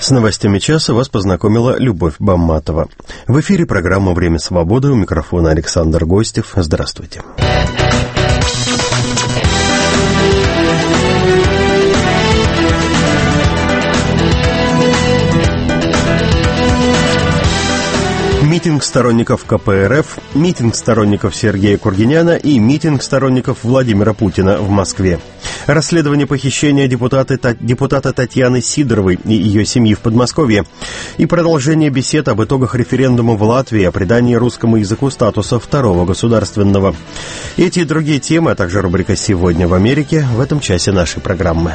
С новостями часа вас познакомила Любовь Бамматова. В эфире программа «Время свободы». У микрофона Александр Гостев. Здравствуйте. Митинг сторонников КПРФ, митинг сторонников Сергея Кургиняна и митинг сторонников Владимира Путина в Москве. Расследование похищения депутата Татьяны Сидоровой и ее семьи в Подмосковье. И продолжение бесед об итогах референдума в Латвии о придании русскому языку статуса второго государственного. Эти и другие темы, а также рубрика «Сегодня в Америке» в этом часе нашей программы.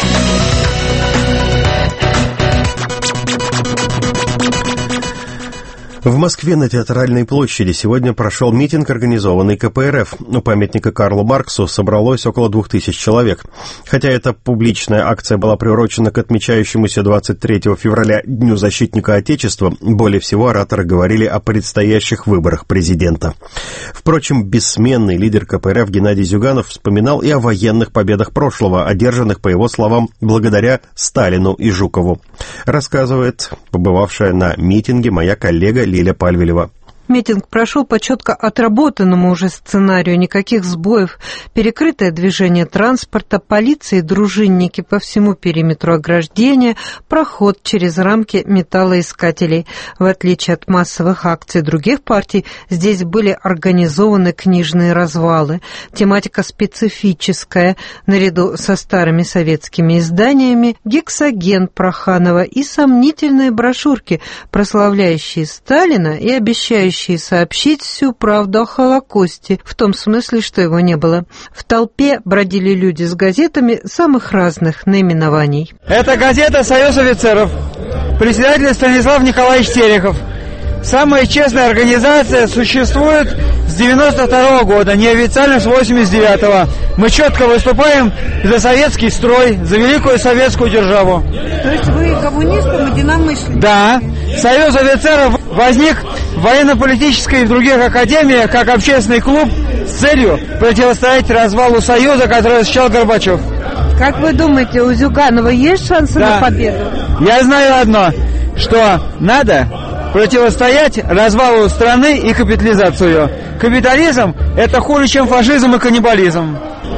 В Москве на Театральной площади сегодня прошел митинг, организованный КПРФ. У памятника Карлу Марксу собралось около 2000 человек. Хотя эта публичная акция была приурочена к отмечающемуся 23 февраля Дню защитника Отечества, более всего ораторы говорили о предстоящих выборах президента. Впрочем, бессменный лидер КПРФ Геннадий Зюганов вспоминал и о военных победах прошлого, одержанных, по его словам, благодаря Сталину и Жукову. Рассказывает побывавшая на митинге моя коллега Лиля Пальвелева. Митинг прошел по четко отработанному уже сценарию, никаких сбоев, перекрытое движение транспорта, полиция и дружинники по всему периметру ограждения, проход через рамки металлоискателей. В отличие от массовых акций других партий, здесь были организованы книжные развалы. Тематика специфическая, наряду со старыми советскими изданиями, гексоген Проханова и сомнительные брошюрки, прославляющие Сталина и обещающие сообщить всю правду о Холокосте, в том смысле, что его не было. В толпе бродили люди с газетами самых разных наименований. Это газета «Союз офицеров», председатель Станислав Николаевич Терехов. Самая честная организация существует с 92 года, неофициально с 89-го. Мы четко выступаем за советский строй, за великую советскую державу. То есть вы коммунистам единомышленник? Да. Союз офицеров возник в военно-политической и в других академиях как общественный клуб с целью противостоять развалу Союза, который осуществлял Горбачев. Как вы думаете, у Зюганова есть шансы на победу? Я знаю одно, что надо противостоять развалу страны и капитализацию ее. Капитализм – это хуже, чем фашизм и каннибализм.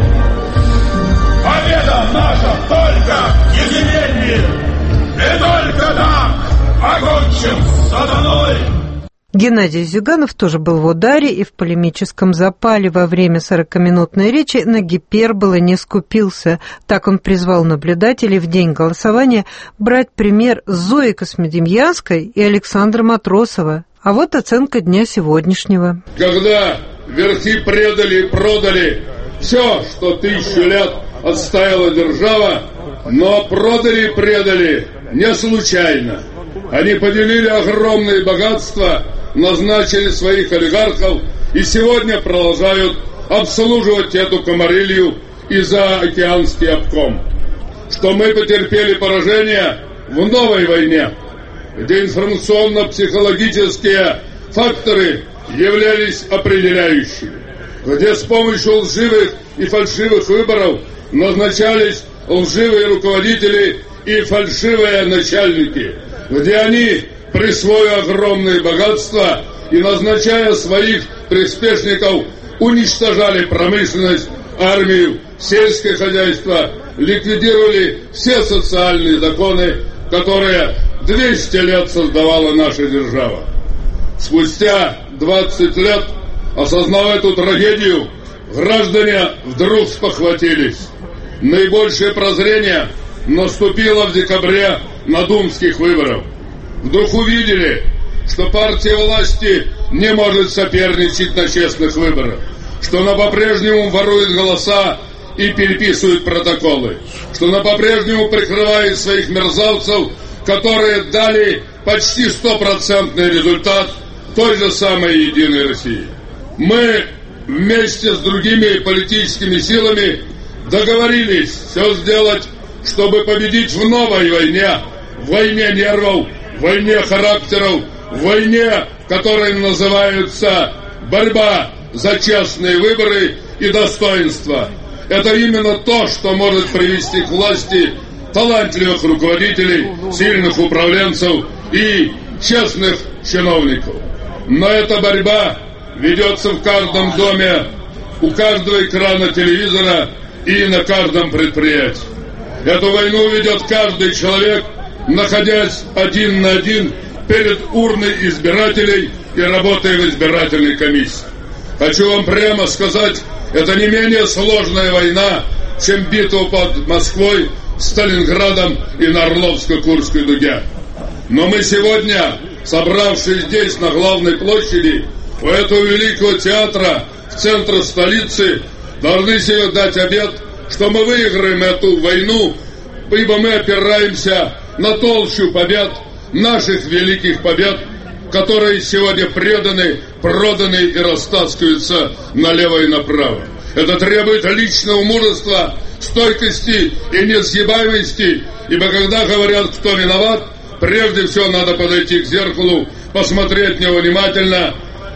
Победа наша только в единении, и только так покончим с сатаной. Геннадий Зюганов тоже был в ударе и в полемическом запале. Во время 40-минутной речи на гиперболы не скупился. Так он призвал наблюдателей в день голосования брать пример с Зои Космодемьянской и Александра Матросова. А вот оценка дня сегодняшнего. Когда верхи предали и продали все, что 1000 лет отстаивала держава, но продали и предали не случайно. Они поделили огромные богатства, назначили своих олигархов и сегодня продолжают обслуживать эту комарилью и заокеанский обком. Что мы потерпели поражение в новой войне, где информационно-психологические факторы являлись определяющими, где с помощью лживых и фальшивых выборов назначались лживые руководители и фальшивые начальники, где они, присвоив огромные богатства и назначая своих приспешников, уничтожали промышленность, армию, сельское хозяйство, ликвидировали все социальные законы, которые 200 лет создавала наша держава. Спустя 20 лет, осознав эту трагедию, граждане вдруг спохватились. Наибольшее прозрение наступило в декабре на думских выборах. Вдруг увидели, что партия власти не может соперничать на честных выборах, что она по-прежнему ворует голоса и переписывает протоколы, что она по-прежнему прикрывает своих мерзавцев, которые дали почти 100% результат той же самой «Единой России». Мы вместе с другими политическими силами договорились все сделать, чтобы победить в новой войне, в войне нервов, в войне характеров, в войне, которая называется борьба за честные выборы и достоинство. Это именно то, что может привести к власти талантливых руководителей, сильных управленцев и честных чиновников. Но эта борьба ведется в каждом доме, у каждого экрана телевизора и на каждом предприятии. Эту войну ведет каждый человек, находясь один на один перед урной избирателей и работая в избирательной комиссии. Хочу вам прямо сказать, это не менее сложная война, чем битва под Москвой, Сталинградом и на Орловско-Курской дуге. Но мы сегодня, собравшись здесь, на главной площади, у этого великого театра в центре столицы, должны себе дать обет, что мы выиграем эту войну, ибо мы опираемся на толщу побед, наших великих побед, которые сегодня преданы, проданы и растаскиваются налево и направо. Это требует личного мужества, стойкости и несгибаемости, ибо когда говорят, кто виноват, прежде всего надо подойти к зеркалу, посмотреть в него внимательно,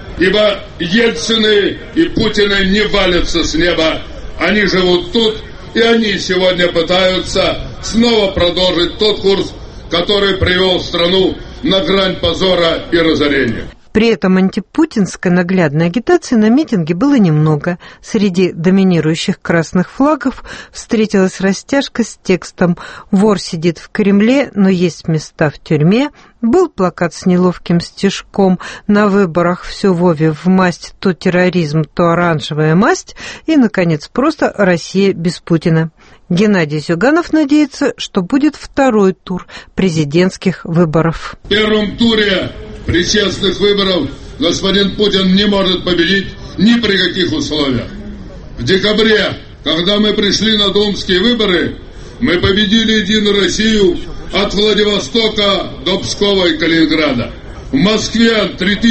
ибо Ельцины и Путины не валятся с неба, они живут тут, и они сегодня пытаются снова продолжить тот курс, который привел страну на грань позора и разорения. При этом антипутинской наглядной агитации на митинге было немного. Среди доминирующих красных флагов встретилась растяжка с текстом «Вор сидит в Кремле, но есть места в тюрьме». Был плакат с неловким стишком «На выборах все Вове в масть, то терроризм, то оранжевая масть». И, наконец, просто «Россия без Путина». Геннадий Зюганов надеется, что будет второй тур президентских выборов. В первом туре при честных выборах господин Путин не может победить ни при каких условиях. В декабре, когда мы пришли на думские выборы, мы победили Единую Россию от Владивостока до Пскова и Калининграда. В Москве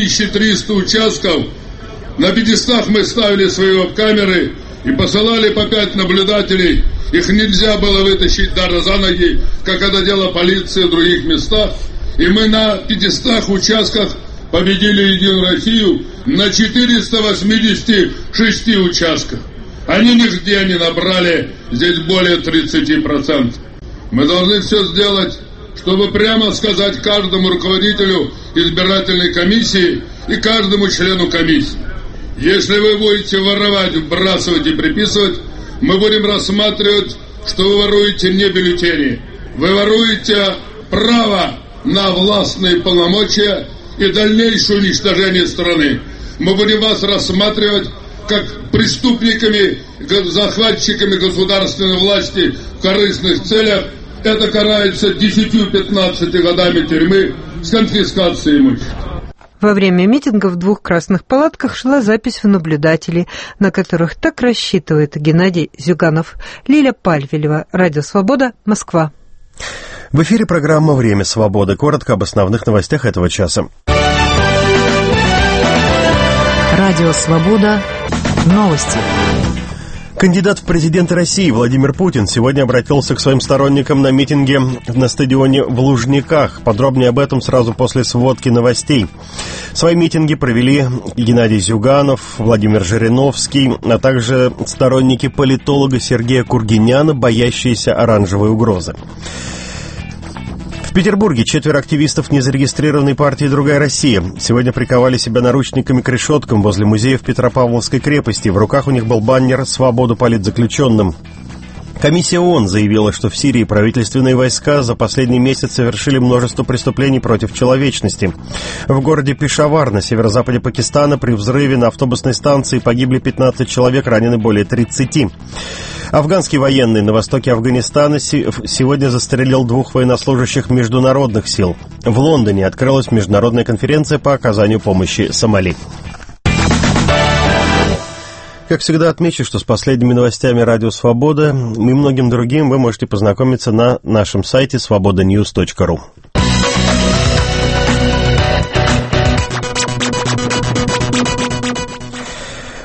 3300 участков. На 500 мы ставили свои веб-камеры и посылали по 5 наблюдателей. Их нельзя было вытащить даже за ноги, как это делала полиция в других местах. И мы на 500 участках победили Единую Россию на 486 участках. Они нигде не набрали здесь более 30%. Мы должны все сделать, чтобы прямо сказать каждому руководителю избирательной комиссии и каждому члену комиссии: если вы будете воровать, вбрасывать и приписывать, мы будем рассматривать, что вы воруете не бюллетени. Вы воруете право на властные полномочия и дальнейшее уничтожение страны. Мы будем вас рассматривать как преступниками, захватчиками государственной власти в корыстных целях. Это карается 10-15 годами тюрьмы с конфискацией имущества. Во время митинга в 2 красных палатках шла запись в наблюдатели, на которых так рассчитывает Геннадий Зюганов. Лиля Пальвелева, Радио Свобода, Москва. В эфире программа «Время свободы». Коротко об основных новостях этого часа. Радио Свобода. Новости. Кандидат в президенты России Владимир Путин сегодня обратился к своим сторонникам на митинге на стадионе в Лужниках. Подробнее об этом сразу после сводки новостей. Свои митинги провели Геннадий Зюганов, Владимир Жириновский, а также сторонники политолога Сергея Кургиняна, боящиеся оранжевой угрозы. В Петербурге 4 активистов незарегистрированной партии «Другая Россия» сегодня приковали себя наручниками к решеткам возле музея в Петропавловской крепости. В руках у них был баннер «Свободу политзаключенным». Комиссия ООН заявила, что в Сирии правительственные войска за последний месяц совершили множество преступлений против человечности. В городе Пешавар на северо-западе Пакистана при взрыве на автобусной станции погибли 15 человек, ранены более 30. Афганский военный на востоке Афганистана сегодня застрелил 2 военнослужащих международных сил. В Лондоне открылась международная конференция по оказанию помощи Сомали. Как всегда, отмечу, что с последними новостями Радио Свобода и многим другим вы можете познакомиться на нашем сайте svobodanews.ru.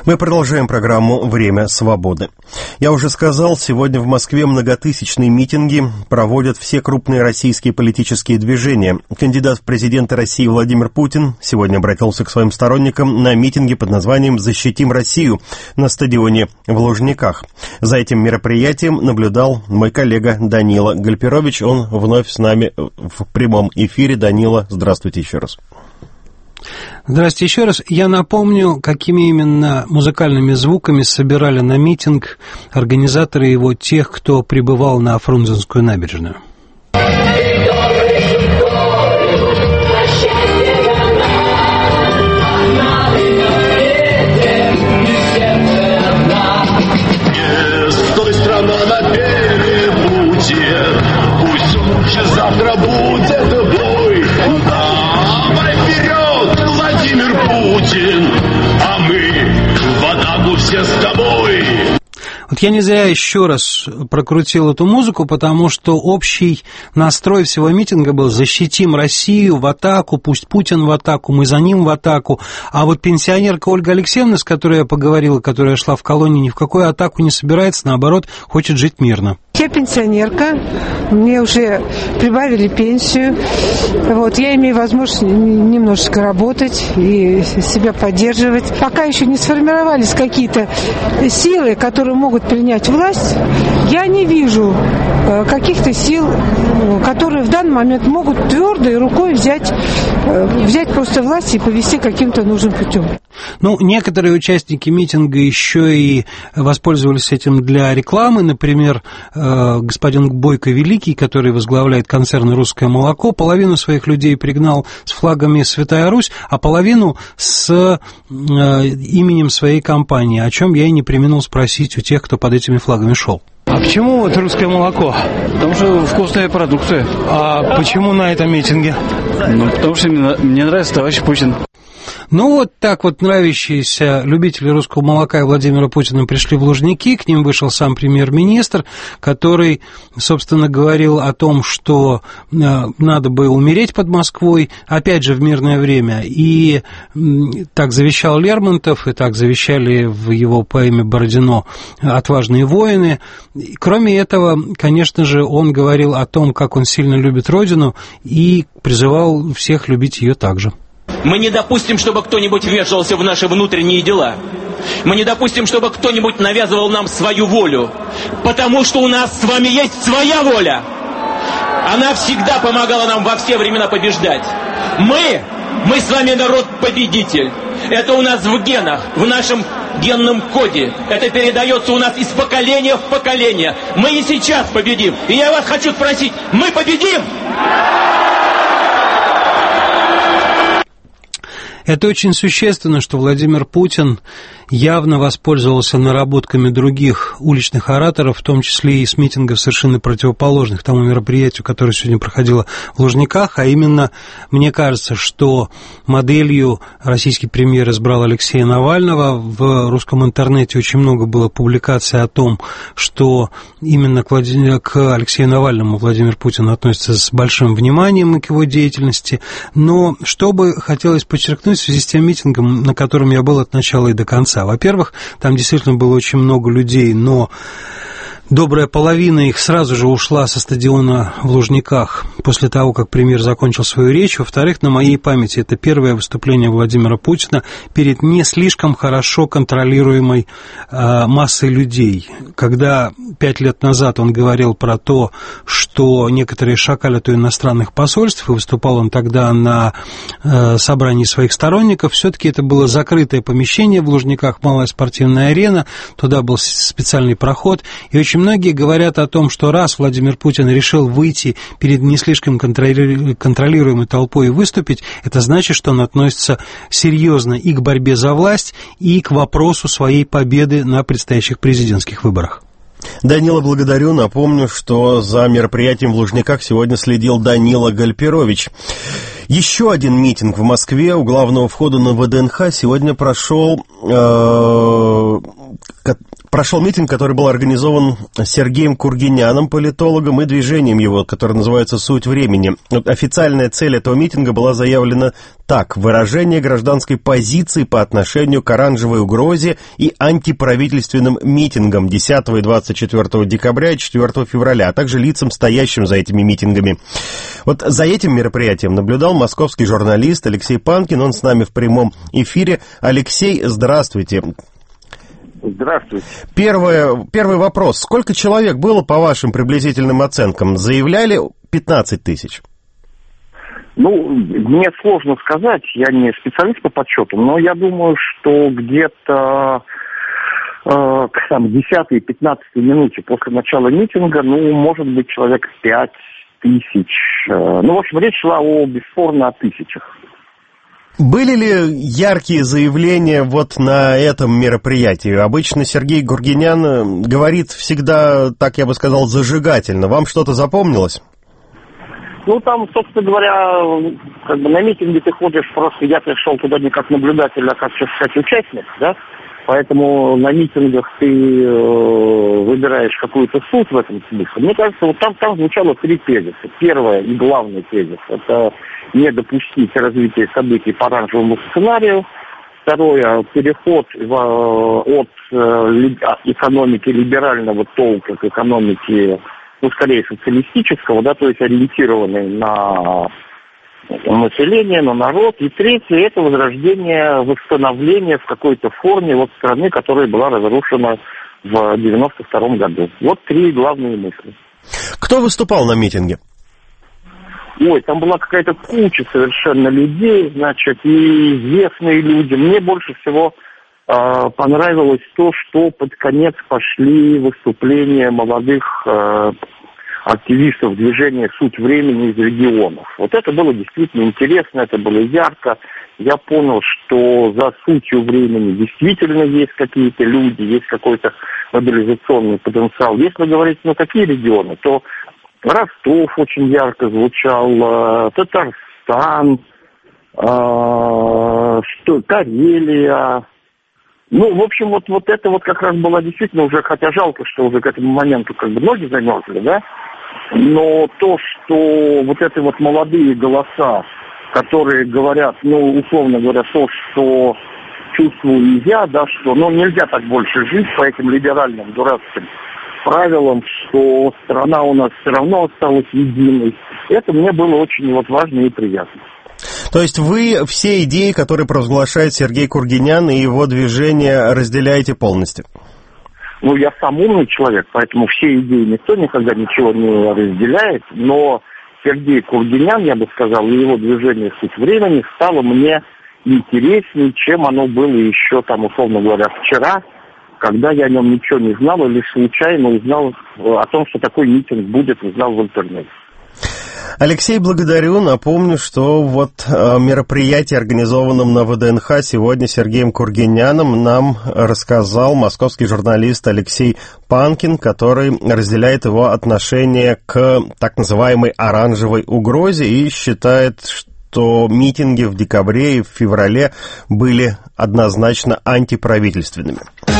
Мы продолжаем программу «Время свободы». Я уже сказал, сегодня в Москве многотысячные митинги проводят все крупные российские политические движения. Кандидат в президенты России Владимир Путин сегодня обратился к своим сторонникам на митинге под названием «Защитим Россию» на стадионе в Лужниках. За этим мероприятием наблюдал мой коллега Данила Гальперович. Он вновь с нами в прямом эфире. Данила, здравствуйте еще раз. Здравствуйте еще раз. Я напомню, какими именно музыкальными звуками собирали на митинг организаторы его, тех, кто прибывал на Фрунзенскую набережную. Завтра будет бой. Давай вперед, Владимир Путин, а мы в атаку все с тобой. Вот я не зря еще раз прокрутил эту музыку, потому что общий настрой всего митинга был «Защитим Россию, в атаку, пусть Путин в атаку, мы за ним в атаку». А вот пенсионерка Ольга Алексеевна, с которой я поговорила, которая шла в колонне, ни в какую атаку не собирается, наоборот, хочет жить мирно. Я пенсионерка, мне уже прибавили пенсию, вот, я имею возможность немножечко работать и себя поддерживать. Пока еще не сформировались какие-то силы, которые могут принять власть, я не вижу каких-то сил, которые в данный момент могут твердой рукой взять просто власть и повести каким-то нужным путем. Ну, некоторые участники митинга еще и воспользовались этим для рекламы. Например, господин Бойко Великий, который возглавляет концерн «Русское молоко», половину своих людей пригнал с флагами «Святая Русь», а половину с именем своей компании, о чем я и не преминул спросить у тех, кто под этими флагами шел. А почему вот русское молоко? Потому что вкусная продукция. А почему на этом митинге? Ну, потому что мне нравится товарищ Путин. Ну, вот так вот нравящиеся любители русского молока и Владимира Путина пришли в Лужники, к ним вышел сам премьер-министр, который, собственно, говорил о том, что надо бы умереть под Москвой, опять же, в мирное время. И так завещал Лермонтов, и так завещали в его поэме Бородино «Отважные воины». И, кроме этого, конечно же, он говорил о том, как он сильно любит Родину, и призывал всех любить ее также. Мы не допустим, чтобы кто-нибудь вмешивался в наши внутренние дела. Мы не допустим, чтобы кто-нибудь навязывал нам свою волю. Потому что у нас с вами есть своя воля. Она всегда помогала нам во все времена побеждать. Мы с вами народ-победитель. Это у нас в генах, в нашем генном коде. Это передается у нас из поколения в поколение. Мы и сейчас победим. И я вас хочу спросить, мы победим? Это очень существенно, что Владимир Путин явно воспользовался наработками других уличных ораторов, в том числе и с митингов совершенно противоположных тому мероприятию, которое сегодня проходило в Лужниках, а именно, мне кажется, что моделью российский премьер избрал Алексея Навального. В русском интернете очень много было публикаций о том, что именно к Алексею Навальному Владимир Путин относится с большим вниманием к его деятельности, но что бы хотелось подчеркнуть в связи с тем митингом, на котором я был от начала и до конца. Во-первых, там действительно было очень много людей, но добрая половина их сразу же ушла со стадиона в Лужниках после того, как премьер закончил свою речь. Во-вторых, на моей памяти это первое выступление Владимира Путина перед не слишком хорошо контролируемой массой людей. Когда 5 лет назад он говорил про то, что некоторые шакалят у иностранных посольств, и выступал он тогда на собрании своих сторонников, все-таки это было закрытое помещение в Лужниках, малая спортивная арена, туда был специальный проход, и очень многие говорят о том, что раз Владимир Путин решил выйти перед не слишком контролируемой толпой и выступить, это значит, что он относится серьезно и к борьбе за власть, и к вопросу своей победы на предстоящих президентских выборах. Данила, благодарю. Напомню, что за мероприятием в Лужниках сегодня следил Данила Гальперович. Еще один митинг в Москве у главного входа на ВДНХ сегодня прошел прошел митинг, который был организован Сергеем Кургиняном, политологом, и движением его, которое называется «Суть времени». Официальная цель этого митинга была заявлена так: выражение гражданской позиции по отношению к оранжевой угрозе и антиправительственным митингам 10 и 24 декабря и 4 февраля, а также лицам, стоящим за этими митингами. Вот за этим мероприятием наблюдал московский журналист Алексей Панкин, он с нами в прямом эфире. Алексей, здравствуйте. Здравствуйте. Первый вопрос. Сколько человек было, по вашим приблизительным оценкам? Заявляли 15 тысяч? Мне сложно сказать, я не специалист по подсчету, но я думаю, что где-то к 10-15 минуте после начала митинга, может быть, человек 5 тысяч. В общем, речь шла бесспорно о тысячах. Были ли яркие заявления вот на этом мероприятии? Обычно Сергей Кургинян говорит всегда, так я бы сказал, зажигательно. Вам что-то запомнилось? Там, собственно говоря, на митинге ты ходишь просто, я пришел туда не как наблюдатель, а как, сейчас сказать, участник, да? Поэтому на митингах ты выбираешь какую-то суть в этом смысле. Мне кажется, вот там звучало 3 тезиса. Первое и главный тезис – это не допустить развития событий по оранжевому сценарию. Второе – переход от экономики либерального толка к экономике, скорее социалистического, да, то есть ориентированной на население, на народ. И третье – это возрождение, восстановление в какой-то форме страны, которая была разрушена в 92 году. Вот 3 главные мысли. Кто выступал на митинге? Там была какая-то куча совершенно людей, и известные люди. Мне больше всего понравилось то, что под конец пошли выступления молодых активистов движения «Суть времени» из регионов. Вот это было действительно интересно, это было ярко. Я понял, что за сутью времени действительно есть какие-то люди, есть какой-то мобилизационный потенциал. Если говорить, какие регионы, то Ростов очень ярко звучал, Татарстан, Карелия. В общем, вот это как раз была действительно уже, хотя жалко, что уже к этому моменту ноги замерзли, да? Но то, что вот эти молодые голоса, которые говорят, условно говоря, то, что чувствую я, да, что, нельзя так больше жить по этим либеральным дурацким правилам, что страна у нас все равно осталась единой. Это мне было очень важно и приятно. То есть вы все идеи, которые провозглашает Сергей Кургинян и его движение, разделяете полностью? Я сам умный человек, поэтому все идеи никто никогда ничего не разделяет, но Сергей Кургинян, я бы сказал, и его движение «Суть времени» стало мне интереснее, чем оно было еще, условно говоря, вчера, когда я о нем ничего не знал или случайно узнал о том, что такой митинг будет, узнал в интернете. Алексей, благодарю. Напомню, что мероприятие, организованном на ВДНХ сегодня Сергеем Кургиняном, нам рассказал московский журналист Алексей Панкин, который разделяет его отношение к так называемой оранжевой угрозе и считает, что митинги в декабре и в феврале были однозначно антиправительственными.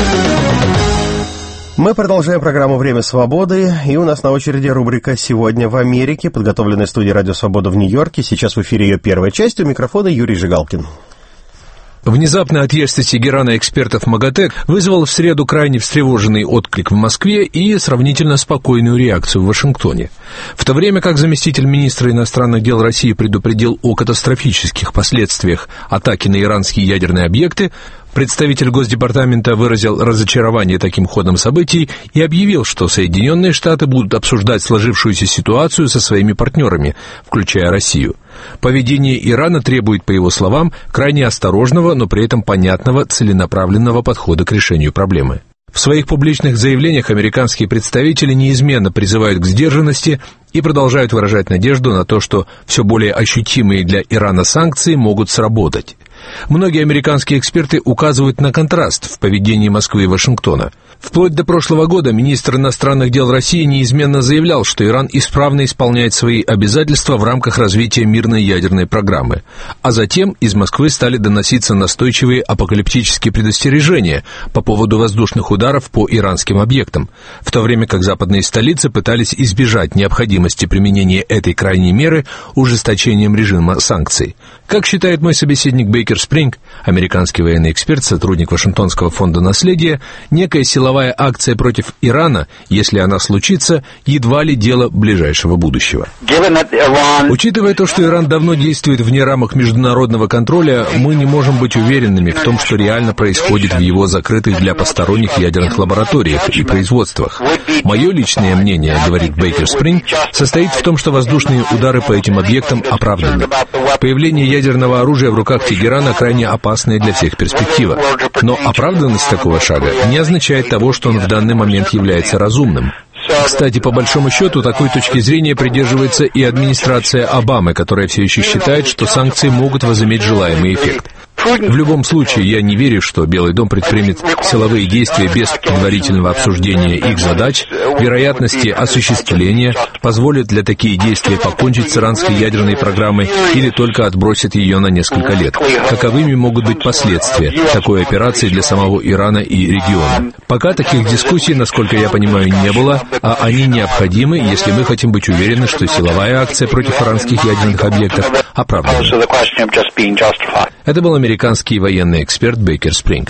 Мы продолжаем программу «Время свободы», и у нас на очереди рубрика «Сегодня в Америке», подготовленная студией «Радио Свобода» в Нью-Йорке. Сейчас в эфире ее первая часть. У микрофона Юрий Жигалкин. Внезапный отъезд Тегерана экспертов МАГАТЭ вызвал в среду крайне встревоженный отклик в Москве и сравнительно спокойную реакцию в Вашингтоне. В то время как заместитель министра иностранных дел России предупредил о катастрофических последствиях атаки на иранские ядерные объекты, представитель Госдепартамента выразил разочарование таким ходом событий и объявил, что Соединенные Штаты будут обсуждать сложившуюся ситуацию со своими партнерами, включая Россию. Поведение Ирана требует, по его словам, крайне осторожного, но при этом понятного, целенаправленного подхода к решению проблемы. В своих публичных заявлениях американские представители неизменно призывают к сдержанности и продолжают выражать надежду на то, что все более ощутимые для Ирана санкции могут сработать. Многие американские эксперты указывают на контраст в поведении Москвы и Вашингтона. Вплоть до прошлого года министр иностранных дел России неизменно заявлял, что Иран исправно исполняет свои обязательства в рамках развития мирной ядерной программы. А затем из Москвы стали доноситься настойчивые апокалиптические предостережения по поводу воздушных ударов по иранским объектам, в то время как западные столицы пытались избежать необходимости применения этой крайней меры ужесточением режима санкций. Как считает мой собеседник Бейкер Спринг, американский военный эксперт, сотрудник Вашингтонского фонда наследия, некая силовая акция против Ирана, если она случится, едва ли дело ближайшего будущего. Учитывая то, что Иран давно действует вне рамок международного контроля, мы не можем быть уверенными в том, что реально происходит в его закрытых для посторонних ядерных лабораториях и производствах. Мое личное мнение, говорит Бейкер Спринг, состоит в том, что воздушные удары по этим объектам оправданы. Появление ядерного оружия в руках Тегерана крайне опасная для всех перспектива. Но оправданность такого шага не означает того, что он в данный момент является разумным. Кстати, по большому счету, такой точки зрения придерживается и администрация Обамы, которая все еще считает, что санкции могут возыметь желаемый эффект. В любом случае, я не верю, что Белый дом предпримет силовые действия без предварительного обсуждения их задач, вероятности осуществления, позволит для такие действия покончить с иранской ядерной программой или только отбросит ее на несколько лет. Каковыми могут быть последствия такой операции для самого Ирана и региона? Пока таких дискуссий, насколько я понимаю, не было, а они необходимы, если мы хотим быть уверены, что силовая акция против иранских ядерных объектов оправдана. Это был американский военный эксперт Бейкер Спринг.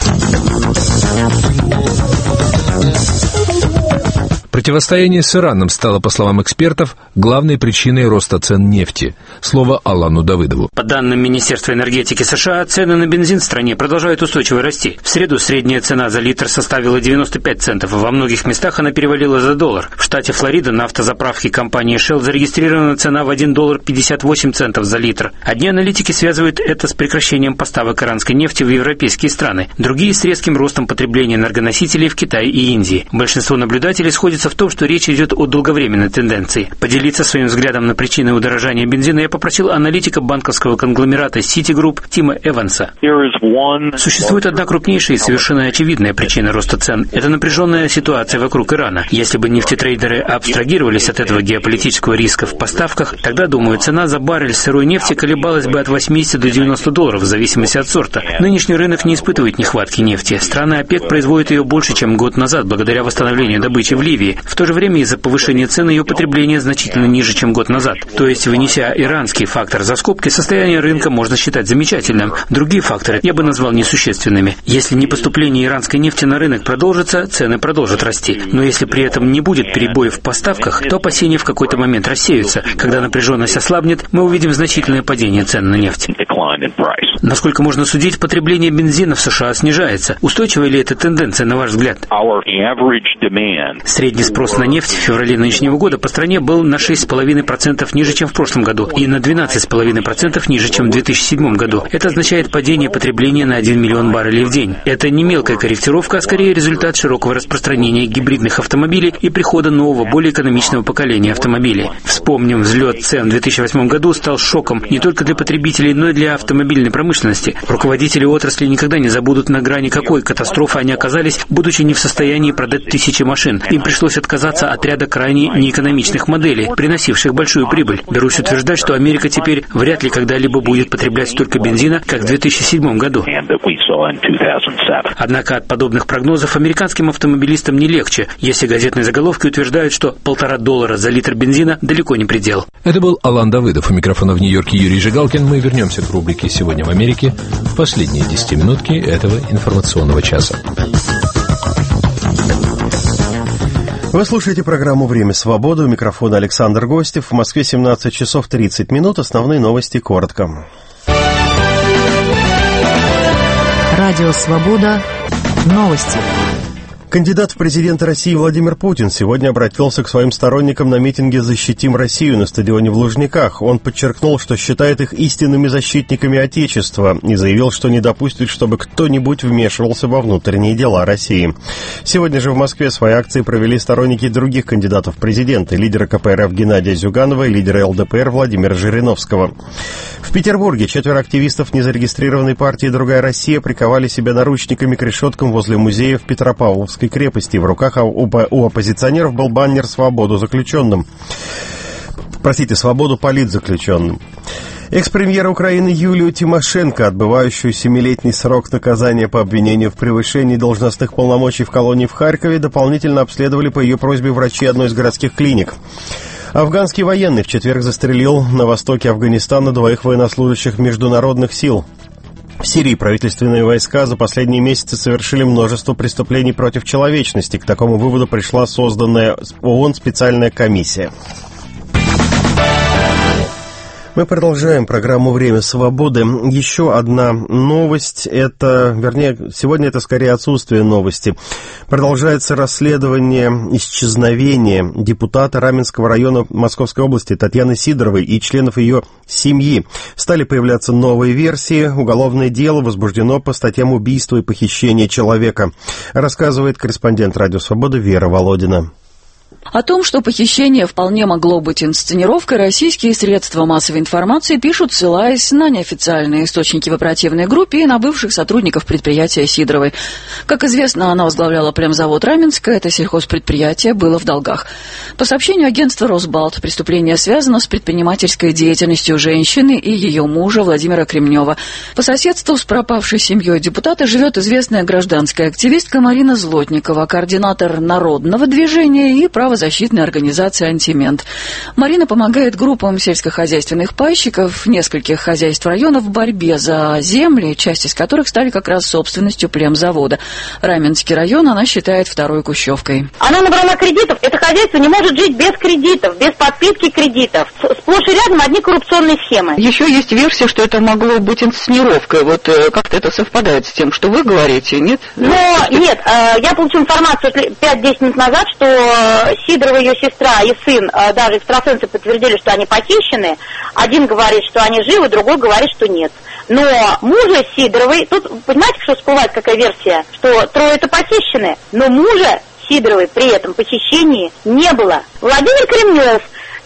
Противостояние с Ираном стало, по словам экспертов, главной причиной роста цен нефти. Слово Алану Давыдову. По данным Министерства энергетики США, цены на бензин в стране продолжают устойчиво расти. В среду средняя цена за литр составила 95 центов, а во многих местах она перевалила за $1. В штате Флорида на автозаправке компании Shell зарегистрирована цена в $1.58 за литр. Одни аналитики связывают это с прекращением поставок иранской нефти в европейские страны, другие с резким ростом потребления энергоносителей в Китае и Индии. Большинство наблюдателей сходятся в том, что речь идет о долговременной тенденции. Поделиться своим взглядом на причины удорожания бензина я попросил аналитика банковского конгломерата Citigroup Тима Эванса. Существует одна крупнейшая и совершенно очевидная причина роста цен. Это напряженная ситуация вокруг Ирана. Если бы нефтетрейдеры абстрагировались от этого геополитического риска в поставках, тогда, думаю, цена за баррель сырой нефти колебалась бы от $80 до $90 в зависимости от сорта. Нынешний рынок не испытывает нехватки нефти. Страны ОПЕК производят ее больше, чем год назад, благодаря восстановлению добычи в Ливии. В то же время из-за повышения цен ее потребление значительно ниже, чем год назад. То есть, вынеся иранский фактор за скобки, состояние рынка можно считать замечательным. Другие факторы я бы назвал несущественными. Если не поступление иранской нефти на рынок продолжится, цены продолжат расти. Но если при этом не будет перебоев в поставках, то опасения в какой-то момент рассеются. Когда напряженность ослабнет, мы увидим значительное падение цен на нефть. Насколько можно судить, потребление бензина в США снижается. Устойчивая ли эта тенденция, на ваш взгляд? Средний спрос на нефть в феврале нынешнего года по стране был на 6,5% ниже, чем в прошлом году, и на 12,5% ниже, чем в 2007 году. Это означает падение потребления на 1 миллион баррелей в день. Это не мелкая корректировка, а скорее результат широкого распространения гибридных автомобилей и прихода нового, более экономичного поколения автомобилей. Вспомним, взлет цен в 2008 году стал шоком не только для потребителей, но и для автомобильной промышленности. Руководители отрасли никогда не забудут, на грани какой катастрофы они оказались, будучи не в состоянии продать тысячи машин. Им пришлось отказаться от ряда крайне неэкономичных моделей, приносивших большую прибыль. Берусь утверждать, что Америка теперь вряд ли когда-либо будет потреблять столько бензина, как в 2007 году. Однако от подобных прогнозов американским автомобилистам не легче, если газетные заголовки утверждают, что $1,5 за литр бензина далеко не предел. Это был Алан Давыдов. У микрофона в Нью-Йорке Юрий Жигалкин. Мы вернемся к рубрике «Сегодня в Америке» в последние 10 минутки этого информационного часа. Вы слушаете программу «Время свободы». У микрофона Александр Гостев. В Москве 17 часов 30 минут. Основные новости коротко. Радио «Свобода». Новости. Кандидат в президенты России Владимир Путин сегодня обратился к своим сторонникам на митинге «Защитим Россию» на стадионе в Лужниках. Он подчеркнул, что считает их истинными защитниками Отечества и заявил, что не допустит, чтобы кто-нибудь вмешивался во внутренние дела России. Сегодня же в Москве свои акции провели сторонники других кандидатов в президенты: лидера КПРФ Геннадия Зюганова и лидера ЛДПР Владимира Жириновского. В Петербурге 4 активистов незарегистрированной партии «Другая Россия» приковали себя наручниками к решеткам возле музея в Петропавловской крепости. В руках у оппозиционеров был баннер «Свободу заключенным». Свободу политзаключенным. Экс-премьера Украины Юлию Тимошенко, отбывающую 7-летний срок наказания по обвинению в превышении должностных полномочий в колонии в Харькове, дополнительно обследовали по ее просьбе врачи одной из городских клиник. Афганский военный в четверг застрелил на востоке Афганистана 2 военнослужащих международных сил. В Сирии правительственные войска за последние месяцы совершили множество преступлений против человечности. К такому выводу пришла созданная ООН специальная комиссия. Мы продолжаем программу «Время свободы». Еще одна новость, сегодня это скорее отсутствие новости. Продолжается расследование исчезновения депутата Раменского района Московской области Татьяны Сидоровой и членов ее семьи. Стали появляться новые версии. Уголовное дело возбуждено по статьям убийства и похищения человека, рассказывает корреспондент «Радио Свобода» Вера Володина. О том, что похищение вполне могло быть инсценировкой, российские средства массовой информации пишут, ссылаясь на неофициальные источники в оперативной группе и на бывших сотрудников предприятия Сидоровой. Как известно, она возглавляла племзавод «Раменское», это сельхозпредприятие было в долгах. По сообщению агентства «Росбалт», преступление связано с предпринимательской деятельностью женщины и ее мужа Владимира Кремнева. По соседству с пропавшей семьей депутата живет известная гражданская активистка Марина Злотникова, координатор народного движения и правозащитной организации «Антимент». Марина помогает группам сельскохозяйственных пайщиков нескольких хозяйств района в борьбе за земли, часть из которых стали как раз собственностью племзавода. Раменский район она считает второй Кущевкой. Она набрала кредитов. Это хозяйство не может жить без кредитов, без подписки кредитов. Сплошь и рядом одни коррупционные схемы. Еще есть версия, что это могло быть инсценировкой. Вот как-то это совпадает с тем, что вы говорите, нет? Нет, я получила информацию 5-10 минут назад, что Сидорова, ее сестра и сын, даже экстрасенсы подтвердили, что они похищены. Один говорит, что они живы, другой говорит, что нет. Но мужа Сидоровой, тут, понимаете, что всплывает, какая версия? Что 3 похищены, но мужа Сидоровой при этом похищении не было. Владимир Кремнев.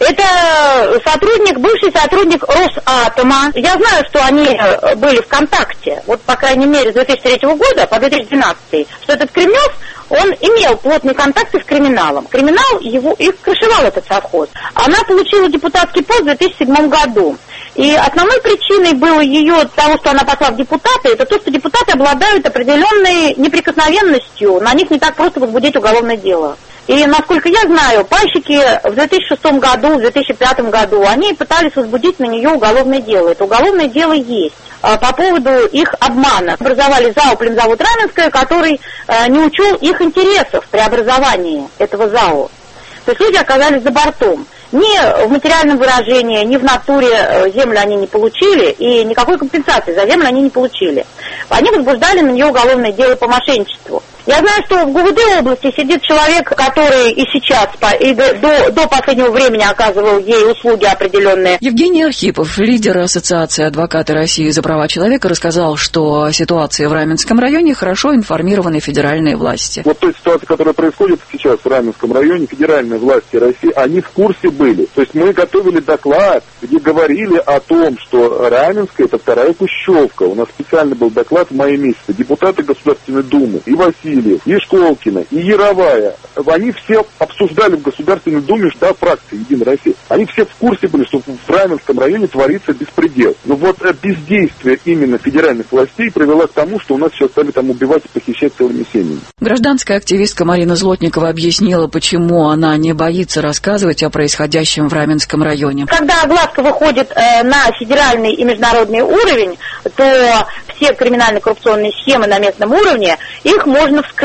Это бывший сотрудник Росатома. Я знаю, что они были в контакте, вот, по крайней мере, с 2003 года по 2012, что этот Кремнев, он имел плотные контакты с криминалом. Криминал их крышевал, этот совхоз. Она получила депутатский пост в 2007 году. И основной причиной было того, что она пошла в депутаты, это то, что депутаты обладают определенной неприкосновенностью. На них не так просто возбудить уголовное дело. И, насколько я знаю, пайщики в 2006 году, в 2005 году, они пытались возбудить на нее уголовное дело. Это уголовное дело есть. По поводу их обмана. Образовали ЗАО «Племзавод Раменское», который не учел их интересов при образовании этого ЗАО. То есть люди оказались за бортом. Ни в материальном выражении, ни в натуре землю они не получили, и никакой компенсации за землю они не получили. Они возбуждали на нее уголовное дело по мошенничеству. Я знаю, что в ГУВД области сидит человек, который и сейчас, и до последнего времени оказывал ей услуги определенные. Евгений Архипов, лидер Ассоциации адвокатов России за права человека, рассказал, что о ситуации в Раменском районе хорошо информированы федеральные власти. Вот той ситуации, которая происходит сейчас в Раменском районе, федеральные власти России, они в курсе были. То есть мы готовили доклад, где говорили о том, что Раменская — это вторая Кущевка. У нас специально был доклад в мае месяце. Депутаты Государственной Думы и Васильев, и Школкина, и Яровая, они все обсуждали в Государственной Думе штаб фракции «Единая Россия». Они все в курсе были, что в Раменском районе творится беспредел. Но вот бездействие именно федеральных властей привело к тому, что у нас сейчас стали там убивать и похищать целыми семьями. Гражданская активистка Марина Злотникова объяснила, почему она не боится рассказывать о происходящем в Раменском районе. Когда огласка выходит на федеральный и международный уровень, то все криминально-коррупционные схемы на местном уровне, их можно вскрыть.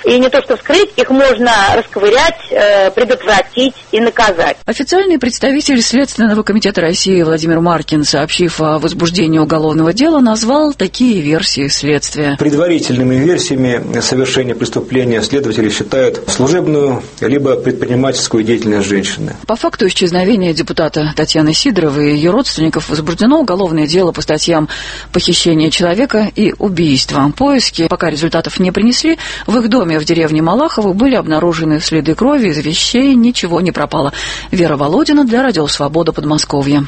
И не то что вскрыть, их можно расковырять, предотвратить и наказать. Официальный представитель Следственного комитета России Владимир Маркин, сообщив о возбуждении уголовного дела, назвал такие версии следствия. Предварительными версиями совершения преступления следователи считают служебную либо предпринимательскую деятельность женщины. По факту исчезновения депутата Татьяны Сидоровой и ее родственников возбуждено уголовное дело по статьям «Похищение человека» и «Убийство». Поиски пока результатов не принесли. В их доме в деревне Малахово были обнаружены следы крови, из вещей ничего не пропало. Вера Володина для Радио Свобода, Подмосковье.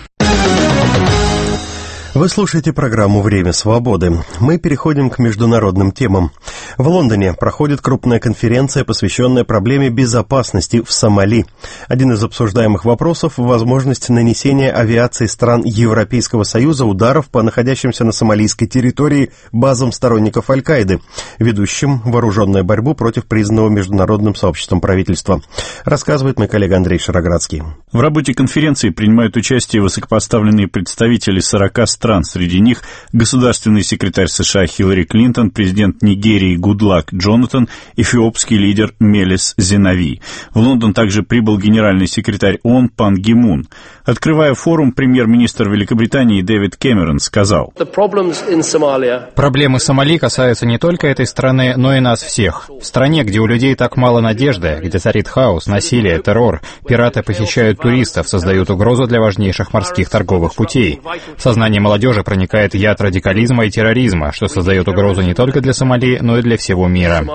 Вы слушаете программу «Время свободы». Мы переходим к международным темам. В Лондоне проходит крупная конференция, посвященная проблеме безопасности в Сомали. Один из обсуждаемых вопросов – возможность нанесения авиации стран Европейского Союза ударов по находящимся на сомалийской территории базам сторонников Аль-Каиды, ведущим вооруженную борьбу против признанного международным сообществом правительства. Рассказывает мой коллега Андрей Шароградский. В работе конференции принимают участие высокопоставленные представители 40 стран. Среди них государственный секретарь США Хиллари Клинтон, президент Нигерии Гудлак Джонатан, эфиопский лидер Мелис Зенави. В Лондон также прибыл генеральный секретарь ООН Пан Ги Мун. Открывая форум, премьер-министр Великобритании Дэвид Кэмерон сказал: «Проблемы Сомали касаются не только этой страны, но и нас всех. В стране, где у людей так мало надежды, где царит хаос, насилие, террор, пираты похищают туристов, создают угрозу для важнейших морских торговых путей. В сознание молодежи проникает яд радикализма и терроризма, что создает угрозу не только для Сомали, но и для всего мира».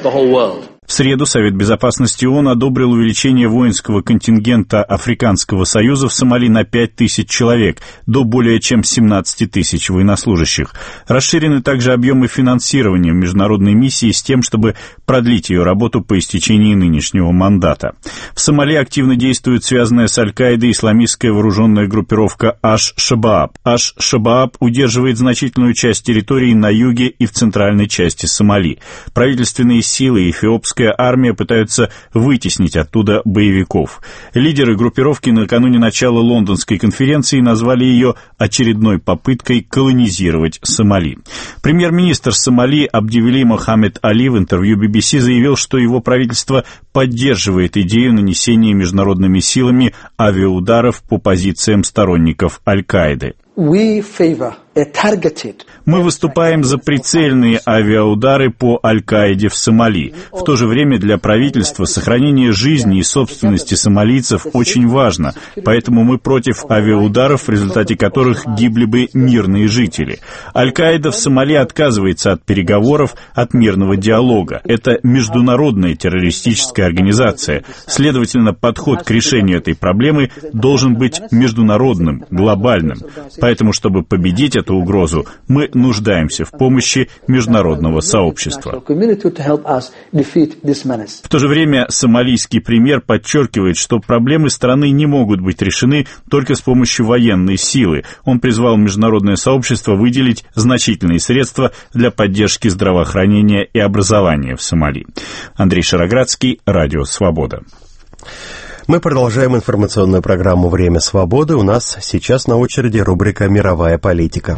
В среду Совет Безопасности ООН одобрил увеличение воинского контингента Африканского Союза в Сомали на 5000 человек, до более чем 17 тысяч военнослужащих. Расширены также объемы финансирования международной миссии с тем, чтобы продлить ее работу по истечении нынешнего мандата. В Сомали активно действует связанная с Аль-Каидой исламистская вооруженная группировка Аш-Шабааб. Аш-Шабааб удерживает значительную часть территории на юге и в центральной части Сомали. Правительственные силы и эфиопская армия пытаются вытеснить оттуда боевиков. Лидеры группировки накануне начала лондонской конференции назвали ее очередной попыткой колонизировать Сомали. Премьер-министр Сомали Абдивели Мохаммед Али в интервью BBC заявил, что его правительство поддерживает идею нанесения международными силами авиаударов по позициям сторонников Аль-Каиды. Мы выступаем за прицельные авиаудары по Аль-Каиде в Сомали. В то же время для правительства сохранение жизни и собственности сомалийцев очень важно, поэтому мы против авиаударов, в результате которых гибли бы мирные жители. Аль-Каида в Сомали отказывается от переговоров, от мирного диалога. Это международная террористическая организация. Следовательно, подход к решению этой проблемы должен быть международным, глобальным. Поэтому, чтобы победить эту угрозу, мы нуждаемся в помощи международного сообщества. В то же время сомалийский премьер подчеркивает, что проблемы страны не могут быть решены только с помощью военной силы. Он призвал международное сообщество выделить значительные средства для поддержки здравоохранения и образования в Сомали. Андрей Шароградский, Радио Свобода. Мы продолжаем информационную программу «Время свободы». У нас сейчас на очереди рубрика «Мировая политика».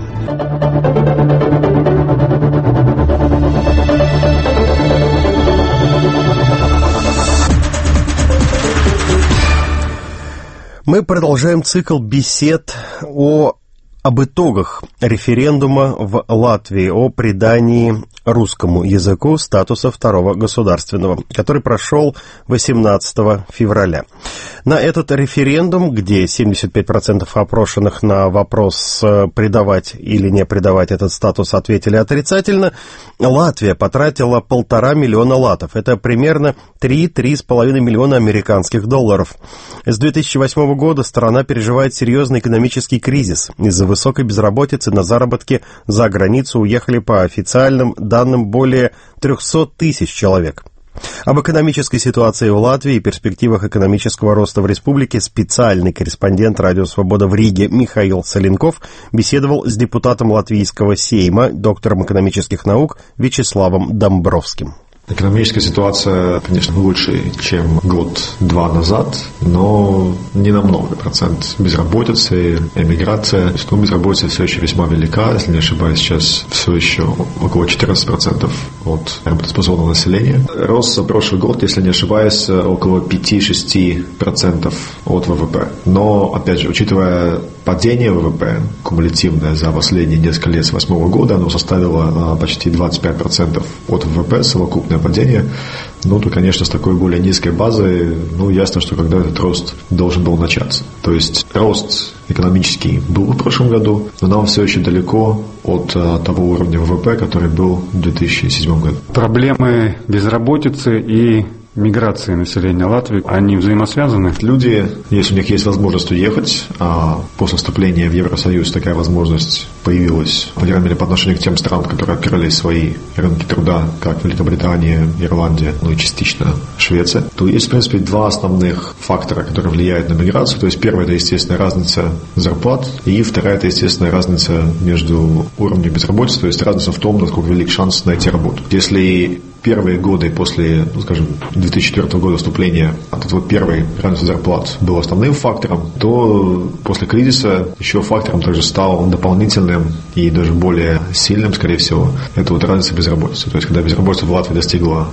Мы продолжаем цикл бесед об итогах референдума в Латвии о придании русскому языку статуса второго государственного, который прошел 18 февраля. На этот референдум, где 75% опрошенных на вопрос придавать или не придавать этот статус ответили отрицательно, Латвия потратила 1,5 миллиона латов. Это примерно 3-3,5 миллиона американских долларов. С 2008 года страна переживает серьезный экономический кризис. Из-за высокой безработицы на заработки за границу уехали по официальным данным более 300 тысяч человек. Об экономической ситуации в Латвии и перспективах экономического роста в республике специальный корреспондент «Радио Свобода» в Риге Михаил Соленков беседовал с депутатом Латвийского Сейма, доктором экономических наук Вячеславом Домбровским. Экономическая ситуация, конечно, лучше, чем год-два назад, но не намного. Процент безработицы, эмиграция. То есть, безработица все еще весьма велика, если не ошибаюсь, сейчас все еще около 14% от работоспособного населения. Рост за прошлый год, если не ошибаюсь, около 5-6% от ВВП. Но, опять же, учитывая падение ВВП кумулятивное за последние несколько лет с 2008 года, оно составило почти 25% от ВВП, совокупное падение. То, конечно, с такой более низкой базой, ясно, что когда этот рост должен был начаться. То есть рост экономический был в прошлом году, но нам все еще далеко от того уровня ВВП, который был в 2007 году. Проблемы безработицы и миграции населения Латвии, они взаимосвязаны? Люди, если у них есть возможность уехать, а после вступления в Евросоюз такая возможность появилась, по крайней мере, по отношению к тем странам, которые открыли свои рынки труда, как Великобритания, Ирландия, и частично Швеция, то есть, в принципе, два основных фактора, которые влияют на миграцию. То есть, первое – это, естественно, разница зарплат, и вторая – это, естественно, разница между уровнем безработицы, то есть разница в том, насколько велик шанс найти работу. Если первые годы после, 2004 года вступления, этот первый разница зарплат был основным фактором, то после кризиса еще фактором также стал дополнительным и даже более сильным, скорее всего, это разница безработицы. То есть, когда безработица в Латвии достигла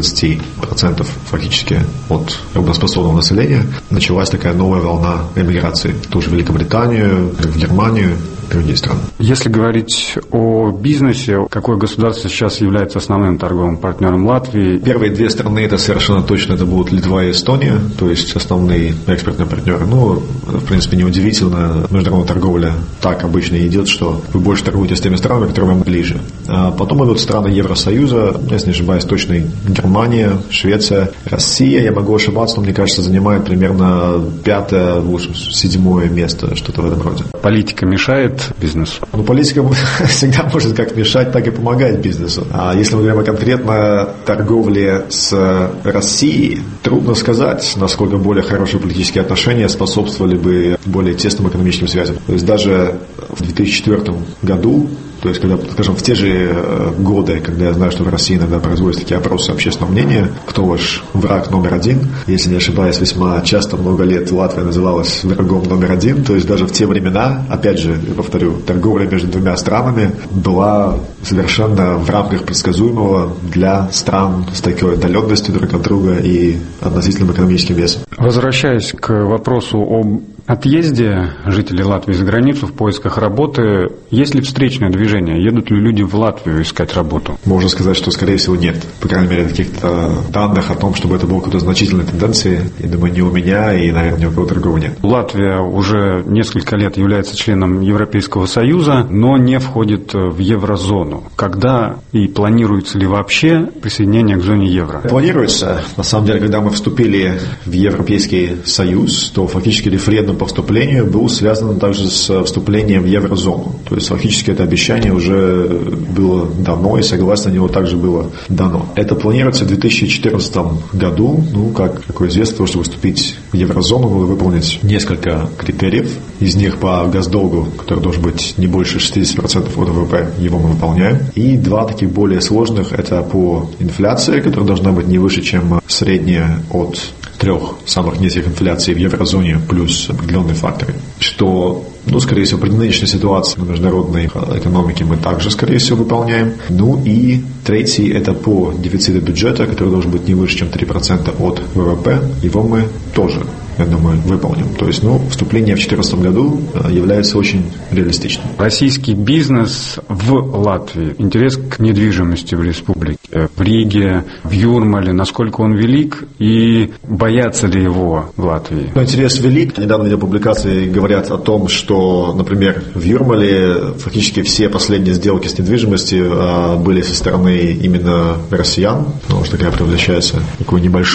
20% фактически от работоспособного населения, началась такая новая волна эмиграции. Тоже в Великобританию, в Германию, другие страны. Если говорить о бизнесе, какое государство сейчас является основным торговым партнером Латвии? Первые две страны, это совершенно точно, это будут Литва и Эстония, то есть основные экспортные партнеры. В принципе, неудивительно, международная торговля так обычно идет, что вы больше торгуете с теми странами, которые вам ближе. А потом идут страны Евросоюза, если не ошибаюсь, точно Германия, Швеция, Россия, я могу ошибаться, но мне кажется, занимает примерно 5-е, лучше 7-е место, что-то в этом роде. Политика мешает бизнесу? Политика всегда может как мешать, так и помогать бизнесу. А если мы говорим конкретно торговле с Россией, трудно сказать, насколько более хорошие политические отношения способствовали бы более тесным экономическим связям. То есть даже в 2004 году, то есть, когда, скажем, в те же годы, когда я знаю, что в России иногда производят такие опросы общественного мнения, кто ваш враг номер один, если не ошибаюсь, весьма часто, много лет Латвия называлась врагом номер один, то есть даже в те времена, опять же, я повторю, торговля между двумя странами была совершенно в рамках предсказуемого для стран с такой отдаленностью друг от друга и относительным экономическим весом. Возвращаясь к вопросу об отъезде жителей Латвии за границу в поисках работы, есть ли встречное движение? Едут ли люди в Латвию искать работу? Можно сказать, что, скорее всего, нет. По крайней мере, каких-то данных о том, чтобы это было какой-то значительной тенденцией, я думаю, ни у меня и, наверное, ни у кого другого нет. Латвия уже несколько лет является членом Европейского Союза, но не входит в еврозону. Когда и планируется ли вообще присоединение к зоне евро? Планируется. На самом деле, когда мы вступили в Европейский Союз, то фактически референдум по вступлению был связан также с вступлением в еврозону. То есть фактически это обещание уже было дано, и согласно на него также было дано. Это планируется в 2014 году. Как известно, чтобы вступить в еврозону, надо выполнить несколько критериев. Из них по госдолгу, который должен быть не больше 60% от ВВП, его мы выполняем. И два таких более сложных, это по инфляции, которая должна быть не выше, чем средняя от 3 самых низких инфляций в еврозоне плюс определенные факторы, что, скорее всего, при нынешней ситуации на международной экономике мы также, скорее всего, выполняем. И третий – это по дефициту бюджета, который должен быть не выше, чем 3% от ВВП, его мы тоже, я думаю, выполним. То есть, вступление в 2014 году является очень реалистичным. Российский бизнес в Латвии, интерес к недвижимости в республике, в Риге, в Юрмале, насколько он велик и боятся ли его в Латвии? Интерес велик. Недавно видел публикации, говорят о том, что, например, в Юрмале фактически все последние сделки с недвижимостью были со стороны именно россиян, потому что такая превращается в такую небольшую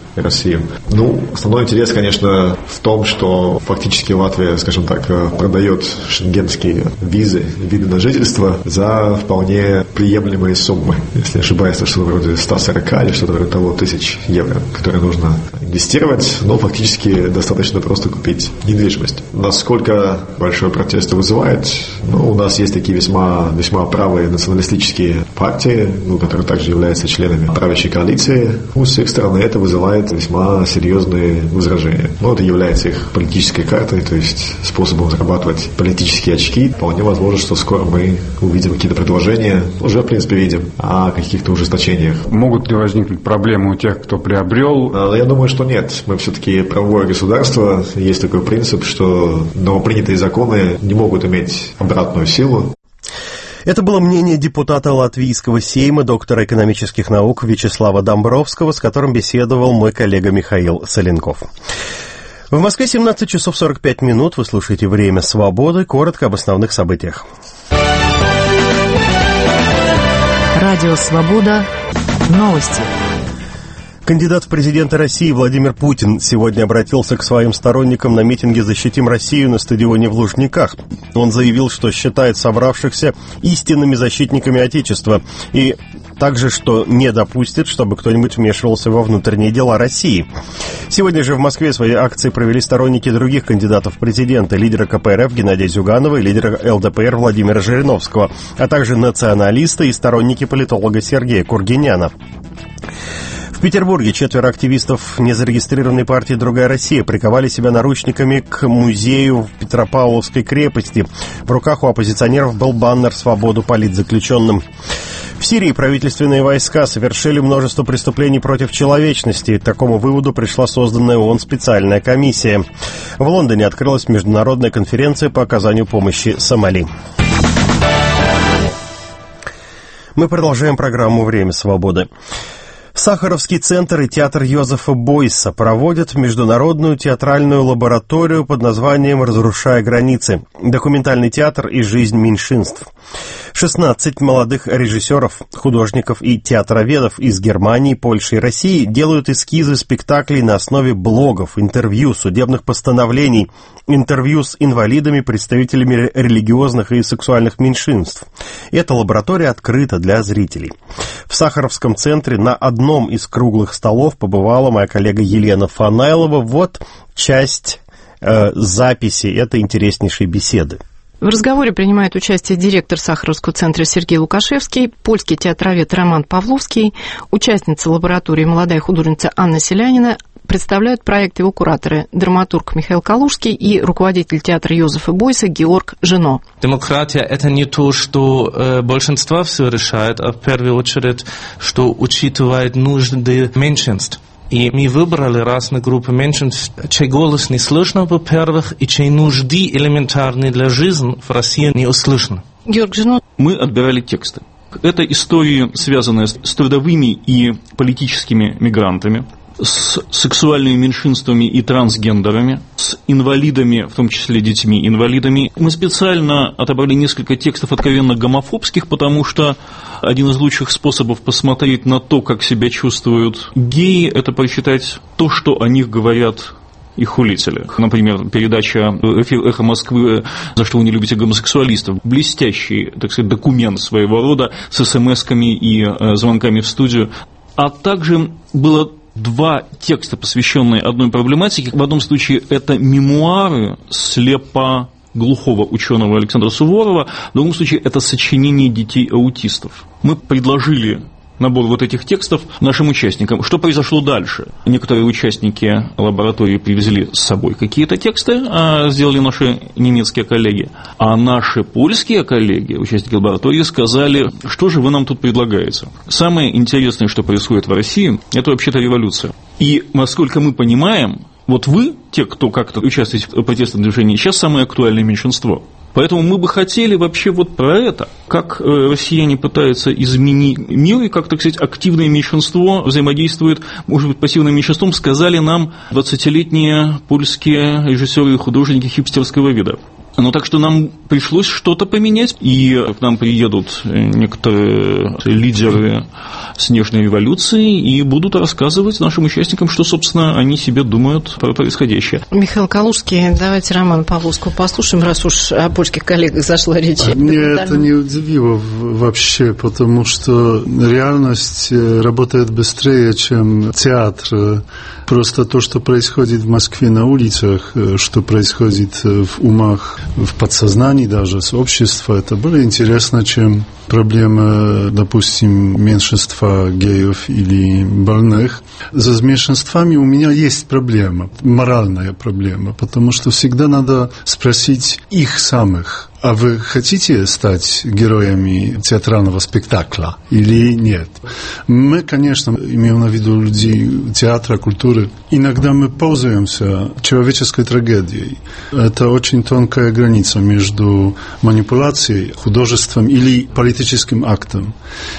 Россию. Основной интерес, конечно, в том, что фактически Латвия, скажем так, продает шенгенские визы, виды на жительство за вполне приемлемые суммы. Если не ошибаюсь, что-то вроде 140 или что-то вроде того тысяч евро, которые нужно инвестировать, но фактически достаточно просто купить недвижимость. Насколько большой протест вызывает? У нас есть такие весьма правые националистические партии, которые также являются членами правящей коалиции. С их стороны это вызывает весьма серьезные возражения. Это является их политической картой, то есть способом зарабатывать политические очки. Вполне возможно, что скоро мы увидим какие-то предложения, уже в принципе видим, о каких-то ужесточениях. Могут ли возникнуть проблемы у тех, кто приобрел? Я думаю, что нет. Мы все-таки правовое государство. Есть такой принцип, что новопринятые законы не могут иметь обратную силу. Это было мнение депутата Латвийского Сейма, доктора экономических наук Вячеслава Домбровского, с которым беседовал мой коллега Михаил Соленков. В Москве 17 часов 45 минут. Вы слушаете «Время свободы». Коротко об основных событиях. Радио «Свобода». Новости. Кандидат в президенты России Владимир Путин сегодня обратился к своим сторонникам на митинге «Защитим Россию» на стадионе в Лужниках. Он заявил, что считает собравшихся истинными защитниками Отечества и также, что не допустит, чтобы кто-нибудь вмешивался во внутренние дела России. Сегодня же в Москве свои акции провели сторонники других кандидатов в президенты: лидера КПРФ Геннадия Зюганова и лидера ЛДПР Владимира Жириновского, а также националисты и сторонники политолога Сергея Кургиняна. В Петербурге 4 активистов незарегистрированной партии «Другая Россия» приковали себя наручниками к музею в Петропавловской крепости. В руках у оппозиционеров был баннер «Свободу политзаключенным». В Сирии правительственные войска совершили множество преступлений против человечности. К такому выводу пришла созданная ООН специальная комиссия. В Лондоне открылась международная конференция по оказанию помощи Сомали. Мы продолжаем программу «Время свободы». Сахаровский центр и театр Йозефа Бойса проводят международную театральную лабораторию под названием «Разрушая границы. Документальный театр и жизнь меньшинств». 16 молодых режиссеров, художников и театроведов из Германии, Польши и России делают эскизы спектаклей на основе блогов, интервью, судебных постановлений, интервью с инвалидами, представителями религиозных и сексуальных меньшинств. Эта лаборатория открыта для зрителей. В Сахаровском центре на одном из круглых столов побывала моя коллега Елена Фанайлова. Вот часть записи этой интереснейшей беседы. В разговоре принимает участие директор Сахаровского центра Сергей Лукашевский, польский театровед Роман Павловский, участница лаборатории молодая художница Анна Селянина. Представляют проект его кураторы, драматург Михаил Калужский и руководитель театра Йозефа Бойса Георг Жено. Демократия – это не то, что большинство все решает, а в первую очередь, что учитывает нужды меньшинств. И мы выбрали разные группы меньшинств, чей голос не слышно, во-первых, и чей нужды элементарные для жизни в России не услышаны. Георг Жено. Мы отбирали тексты. Это истории, связанные с трудовыми и политическими мигрантами, с сексуальными меньшинствами и трансгендерами, с инвалидами, в том числе детьми-инвалидами. Мы специально отобрали несколько текстов откровенно гомофобских, потому что один из лучших способов посмотреть на то, как себя чувствуют геи, это прочитать то, что о них говорят их хулители. Например, передача «Эхо Москвы. За что вы не любите гомосексуалистов». Блестящий, так сказать, документ своего рода с смс-ками и звонками в студию. А также было 2 текста, посвященные одной проблематике. В одном случае это мемуары слепо-глухого ученого Александра Суворова, в другом случае это сочинение детей-аутистов. Мы предложили набор вот этих текстов нашим участникам. Что произошло дальше? Некоторые участники лаборатории привезли с собой какие-то тексты, сделали наши немецкие коллеги. А наши польские коллеги, участники лаборатории, сказали, что же вы нам тут предлагаете? Самое интересное, что происходит в России, это вообще-то революция. И, насколько мы понимаем, вот вы, те, кто как-то участвует в протестном движении, сейчас самое актуальное меньшинство. Поэтому мы бы хотели вообще вот про это, как россияне пытаются изменить мир и как, так сказать, активное меньшинство взаимодействует, может быть, пассивным меньшинством, сказали нам 20-летние польские режиссеры и художники хипстерского вида. Ну, так что нам пришлось что-то поменять, и к нам приедут некоторые лидеры снежной революции и будут рассказывать нашим участникам, что, собственно, они себе думают про происходящее. Михаил Калужский, давайте Романа Павловского послушаем, раз уж о польских коллегах зашла речь. Мне это не удивило вообще, потому что реальность работает быстрее, чем театр. Просто то, что происходит в Москве на улицах, что происходит в умах, в подсознании даже, с общества, это более интересно, чем проблема, допустим, меньшинства геев или больных. За меньшинствами у меня есть проблема, моральная проблема, потому что всегда надо спросить их самих. А вы хотите стать героями театрального спектакля или нет? Мы, конечно, имеем на виду людей театра, культуры. Иногда мы пользуемся человеческой трагедией. Это очень тонкая граница между манипуляцией, художеством или политическим актом.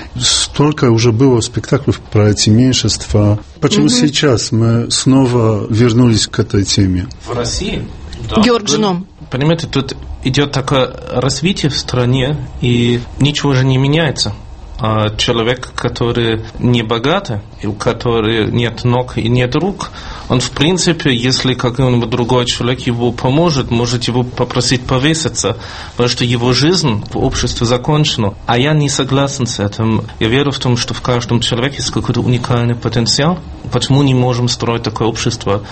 Столько уже было спектаклей про эти меньшинства. Почему сейчас мы снова вернулись к этой теме? В России? Георг Жном. Понимаете, тут идет такое развитие в стране, и ничего же не меняется. А человек, который не богатый, у которого нет ног и нет рук, он, в принципе, если какой-нибудь другой человек его поможет, может его попросить повеситься, потому что его жизнь в обществе закончена. А я не согласен с этим. Я верю в том, что в каждом человеке есть какой-то уникальный потенциал. Почему не можем строить такое общество,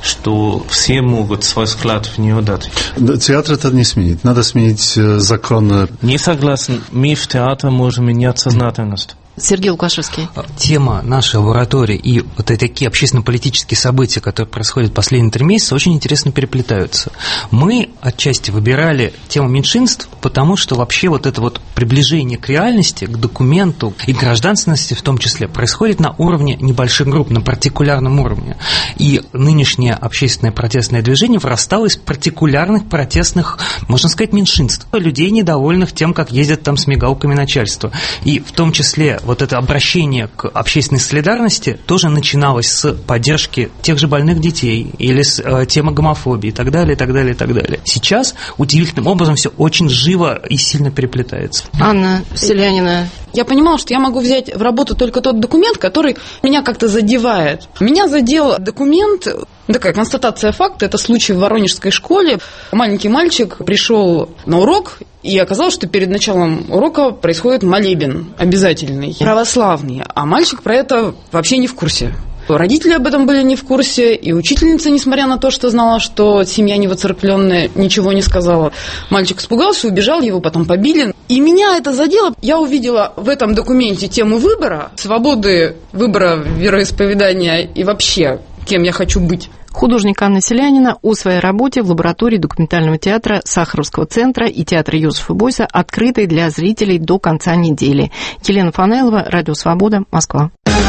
что все могут свой вклад в нее дать? Театр это не сменит. Надо сменить законы. Не согласен. Мы в театре можем менять сознательность. Сергей Лукашевский. Тема нашей лаборатории и вот такие общественно-политические события, которые происходят последние 3 месяца, очень интересно переплетаются. Мы отчасти выбирали тему меньшинств, потому что вообще вот это вот приближение к реальности, к документу и гражданственности в том числе происходит на уровне небольших групп, на партикулярном уровне. И нынешнее общественное протестное движение вырастало из партикулярных протестных, можно сказать, меньшинств. Людей, недовольных тем, как ездят там с мигалками начальства. И в том числе вот это обращение к общественной солидарности тоже начиналось с поддержки тех же больных детей или с темы гомофобии и так далее, и так далее, и так далее. Сейчас удивительным образом все очень живо и сильно переплетается. Анна Селянина. Я понимала, что я могу взять в работу только тот документ, который меня как-то задевает. Меня задел документ, такая констатация факта, это случай в Воронежской школе. Маленький мальчик пришел на урок, и оказалось, что перед началом урока происходит молебен обязательный, православный, а мальчик про это вообще не в курсе. Родители об этом были не в курсе, и учительница, несмотря на то, что знала, что семья не воцерквленная, ничего не сказала. Мальчик испугался, убежал, его потом побили. И меня это задело. Я увидела в этом документе тему выбора, свободы выбора вероисповедания и вообще, кем я хочу быть. Художник Анна Селянина о своей работе в лаборатории документального театра Сахаровского центра и театра Йозефа Бойса, открытой для зрителей до конца недели. Елена Фанайлова, Радио Свобода, Москва.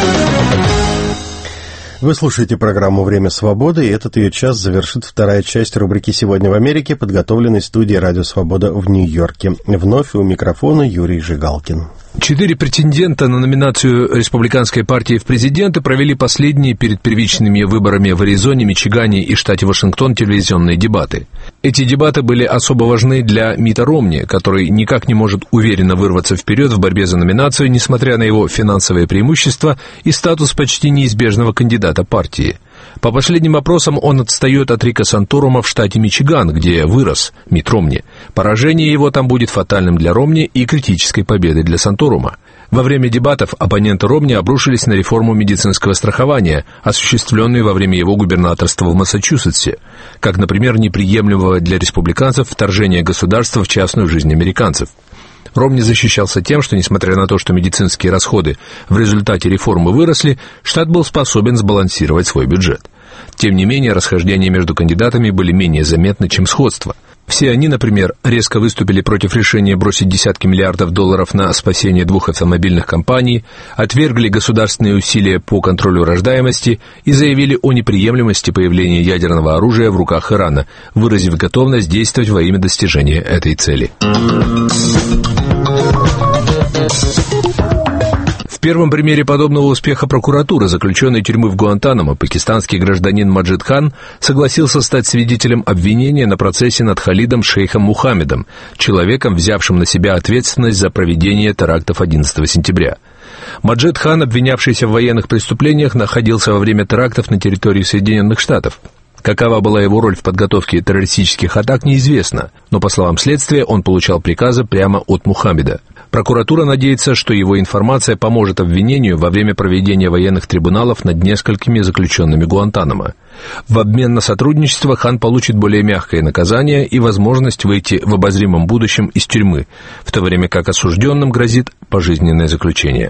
Вы слушаете программу «Время свободы», и этот ее час завершит вторая часть рубрики «Сегодня в Америке», подготовленной студией «Радио Свобода» в Нью-Йорке. Вновь у микрофона Юрий Жигалкин. 4 претендента на номинацию республиканской партии в президенты провели последние перед первичными выборами в Аризоне, Мичигане и штате Вашингтон телевизионные дебаты. Эти дебаты были особо важны для Митта Ромни, который никак не может уверенно вырваться вперед в борьбе за номинацию, несмотря на его финансовые преимущества и статус почти неизбежного кандидата партии. По последним опросам он отстает от Рика Санторума в штате Мичиган, где вырос Митт Ромни. Поражение его там будет фатальным для Ромни и критической победой для Санторума. Во время дебатов оппоненты Ромни обрушились на реформу медицинского страхования, осуществленную во время его губернаторства в Массачусетсе, как, например, неприемлемого для республиканцев вторжения государства в частную жизнь американцев. Ромни защищался тем, что, несмотря на то, что медицинские расходы в результате реформы выросли, штат был способен сбалансировать свой бюджет. Тем не менее, расхождения между кандидатами были менее заметны, чем сходство. Все они, например, резко выступили против решения бросить десятки миллиардов долларов на спасение 2 автомобильных компаний, отвергли государственные усилия по контролю рождаемости и заявили о неприемлемости появления ядерного оружия в руках Ирана, выразив готовность действовать во имя достижения этой цели. В первом примере подобного успеха прокуратуры, заключенный тюрьмы в Гуантанамо, пакистанский гражданин Маджид Хан согласился стать свидетелем обвинения на процессе над Халидом Шейхом Мухаммедом, человеком, взявшим на себя ответственность за проведение терактов 11 сентября. Маджид Хан, обвинявшийся в военных преступлениях, находился во время терактов на территории Соединенных Штатов. Какова была его роль в подготовке террористических атак, неизвестно, но, по словам следствия, он получал приказы прямо от Мухаммеда. Прокуратура надеется, что его информация поможет обвинению во время проведения военных трибуналов над несколькими заключенными Гуантанамо. В обмен на сотрудничество Хан получит более мягкое наказание и возможность выйти в обозримом будущем из тюрьмы, в то время как осужденным грозит пожизненное заключение.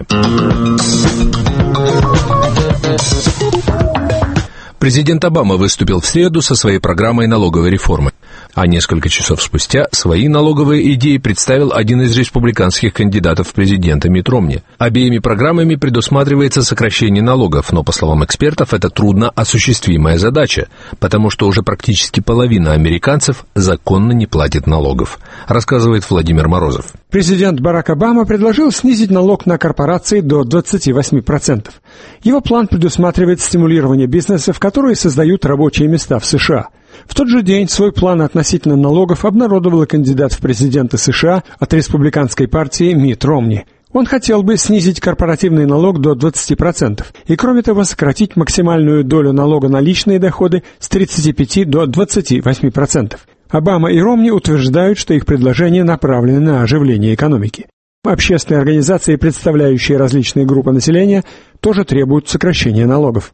Президент Обама выступил в среду со своей программой налоговой реформы, а несколько часов спустя свои налоговые идеи представил один из республиканских кандидатов в президенты Митт Ромни. Обеими программами предусматривается сокращение налогов, но, по словам экспертов, это трудно осуществимая задача, потому что уже практически половина американцев законно не платит налогов, рассказывает Владимир Морозов. Президент Барак Обама предложил снизить налог на корпорации до 28%. Его план предусматривает стимулирование бизнесов, которые создают рабочие места в США. В тот же день свой план относительно налогов обнародовал и кандидат в президенты США от республиканской партии Митт Ромни. Он хотел бы снизить корпоративный налог до 20% и, кроме того, сократить максимальную долю налога на личные доходы с 35 до 28%. Обама и Ромни утверждают, что их предложения направлены на оживление экономики. Общественные организации, представляющие различные группы населения, тоже требуют сокращения налогов.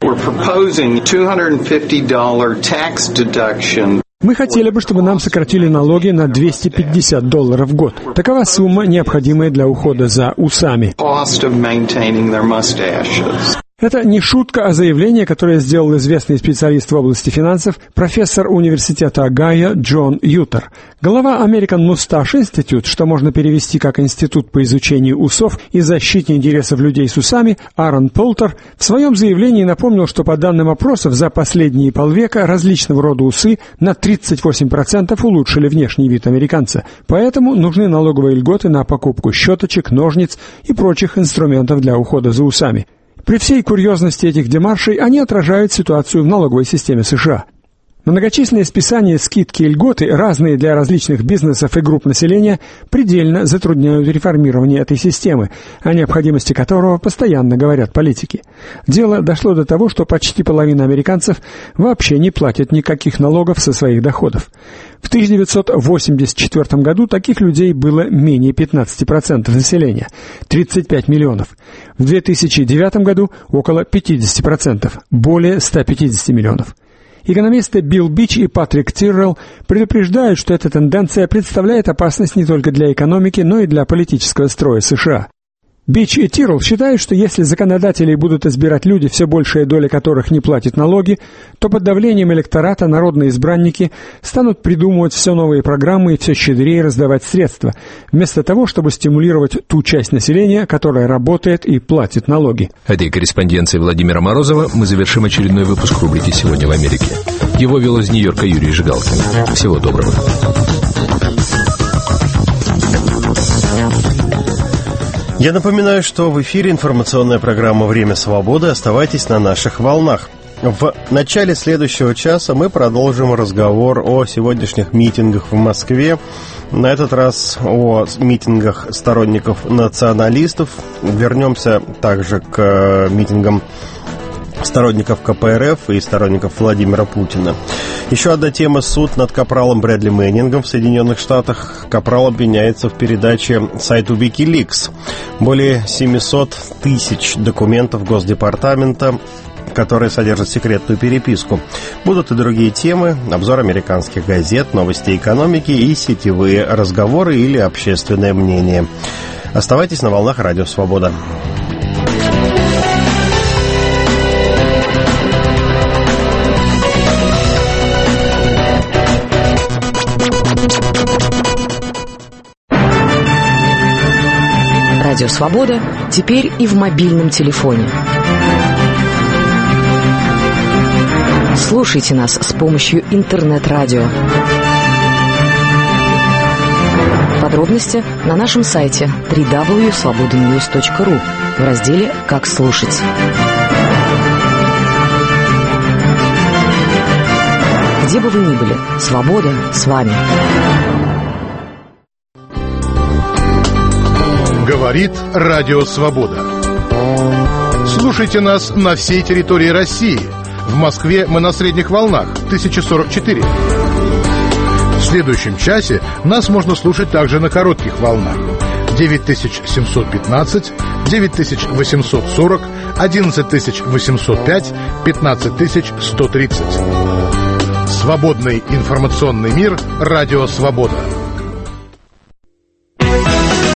Мы хотели бы, чтобы нам сократили налоги на $250 в год. Такова сумма, необходимая для ухода за усами. Это не шутка, а заявление, которое сделал известный специалист в области финансов, профессор университета Огайо Джон Ютер. Глава American Mustache Institute, что можно перевести как Институт по изучению усов и защите интересов людей с усами, Аарон Полтер, в своем заявлении напомнил, что по данным опросов за последние полвека различного рода усы на 38% улучшили внешний вид американца. Поэтому нужны налоговые льготы на покупку щеточек, ножниц и прочих инструментов для ухода за усами. При всей курьезности этих демаршей они отражают ситуацию в налоговой системе США. Многочисленные списания, скидки и льготы, разные для различных бизнесов и групп населения, предельно затрудняют реформирование этой системы, о необходимости которого постоянно говорят политики. Дело дошло до того, что почти половина американцев вообще не платят никаких налогов со своих доходов. В 1984 году таких людей было менее 15% населения, 35 миллионов. В 2009 году около 50%, более 150 миллионов. Экономисты Билл Бич и Патрик Тиррелл предупреждают, что эта тенденция представляет опасность не только для экономики, но и для политического строя США. Бич и Тиррелл считают, что если законодателей будут избирать люди, все большая доля которых не платит налоги, то под давлением электората народные избранники станут придумывать все новые программы и все щедрее раздавать средства, вместо того, чтобы стимулировать ту часть населения, которая работает и платит налоги. Этой корреспонденцией Владимира Морозова мы завершим очередной выпуск рубрики «Сегодня в Америке». Его вел из Нью-Йорка Юрий Жигалкин. Всего доброго. Я напоминаю, что в эфире информационная программа «Время свободы». Оставайтесь на наших волнах. В начале следующего часа мы продолжим разговор о сегодняшних митингах в Москве. На этот раз о митингах сторонников националистов. Вернемся также к митингам сторонников КПРФ и сторонников Владимира Путина. Еще одна тема — суд над капралом Брэдли Мэннингом в Соединенных Штатах. Капрал обвиняется в передаче сайту Wikileaks более 700 тысяч документов Госдепартамента, которые содержат секретную переписку. Будут и другие темы: обзор американских газет, новости экономики и сетевые разговоры или общественное мнение. Оставайтесь на волнах Радио Свобода. Радио Свобода теперь и в мобильном телефоне. Слушайте нас с помощью интернет-радио. Подробности на нашем сайте www.svobodanews.ru в разделе «Как слушать». Где бы вы ни были, свобода с вами. Говорит Радио Свобода. Слушайте нас на всей территории России. В Москве мы на средних волнах 1044. В следующем часе нас можно слушать также на коротких волнах 9715, 9840, 11805, 15130. Свободный информационный мир. Радио Свобода.